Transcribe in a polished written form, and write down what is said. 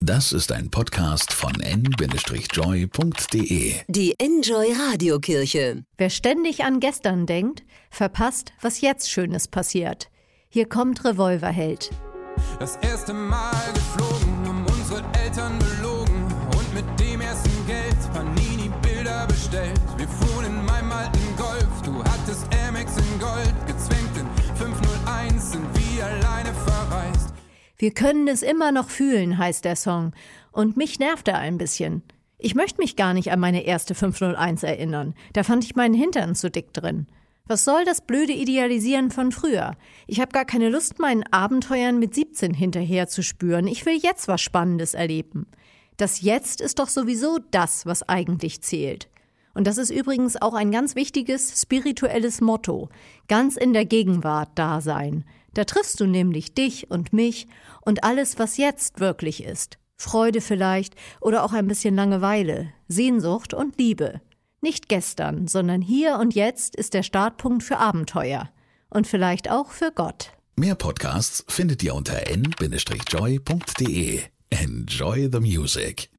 Das ist ein Podcast von n-joy.de. Die Enjoy Radiokirche. Wer ständig an gestern denkt, verpasst, was jetzt Schönes passiert. Hier kommt Revolverheld. Das erste Mal geflogen, haben unsere Eltern belogen und mit dem ersten Geld Panini-Bilder bestellt. Wir fuhren in meinem alten Golf, du hattest Amex in Gold, gezwängt in 501, sind wir alleine verreist. Wir können es immer noch fühlen, heißt der Song. Und mich nervt er ein bisschen. Ich möchte mich gar nicht an meine erste 501 erinnern. Da fand ich meinen Hintern zu dick drin. Was soll das blöde Idealisieren von früher? Ich habe gar keine Lust, meinen Abenteuern mit 17 hinterher zu spüren. Ich will jetzt was Spannendes erleben. Das Jetzt ist doch sowieso das, was eigentlich zählt. Und das ist übrigens auch ein ganz wichtiges spirituelles Motto. Ganz in der Gegenwart da sein. Da triffst du nämlich dich und mich und alles, was jetzt wirklich ist. Freude vielleicht oder auch ein bisschen Langeweile, Sehnsucht und Liebe. Nicht gestern, sondern hier und jetzt ist der Startpunkt für Abenteuer. Und vielleicht auch für Gott. Mehr Podcasts findet ihr unter n-joy.de. Enjoy the music.